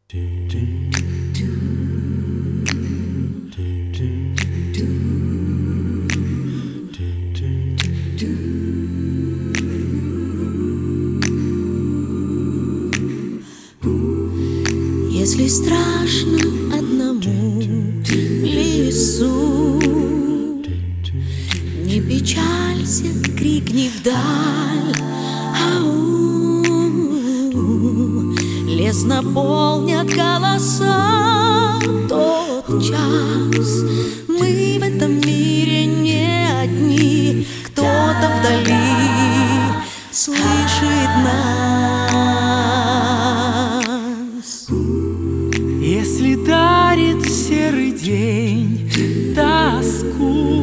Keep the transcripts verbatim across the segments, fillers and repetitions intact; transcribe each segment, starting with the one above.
Если страшно одному в лесу, не печалься, крикни вдаль. Ау, лес наполнят голоса. Тот час мы в этом мире не одни. Кто-то вдали слышит нас. Если дарит серый день тоску,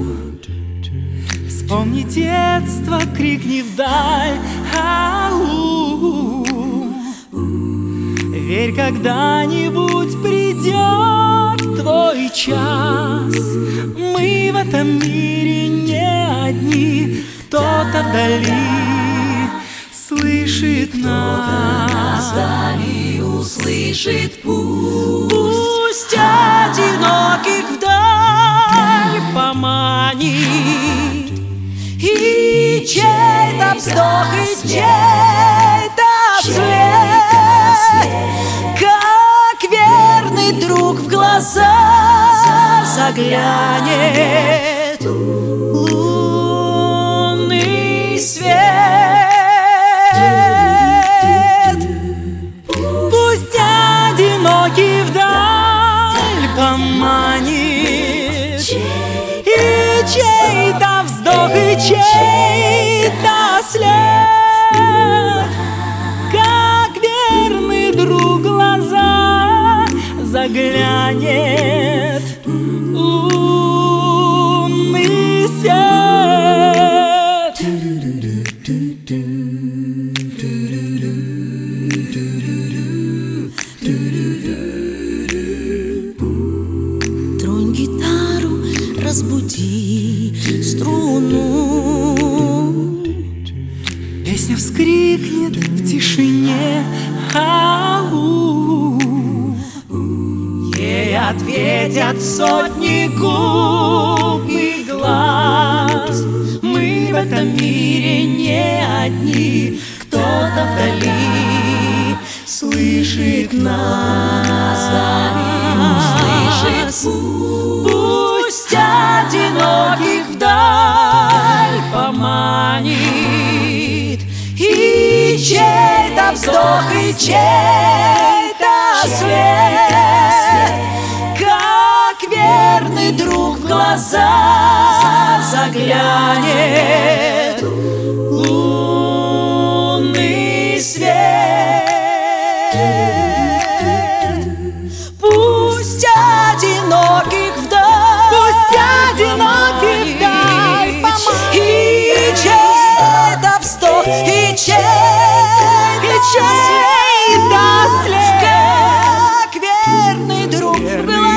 вспомни детство, крикни вдаль. Ау, верь, когда-нибудь придет твой час. Мы в этом мире не одни. Кто-то вдали слышит нас. Вдали услышит пусть. Пусть одиноких вдаль поманит, и чей-то вздох, и чей-то след, как верный друг в глаза заглянет лунный свет. Пусть одинокий вдаль поманит, и чей-то вздох, и чей-то след, как верный друг в глаза заглянет лунный свет. Тронь гитару, разбуди струну. Песня вскрикнет в тишине. Ау, ей ответят сотни губ и глаз. Мы в этом мире не одни. Кто-то вдали слышит нас. Услышит Пусть одиноких вдаль поманит, и чей-то вздох, и чей-то след, как верный друг в глаза заглянет лунный свет. Пусть одиноких вдаль, пусть одиноких вдаль поманит, и чей-то вздох, и чей-то след, как верный друг в глаза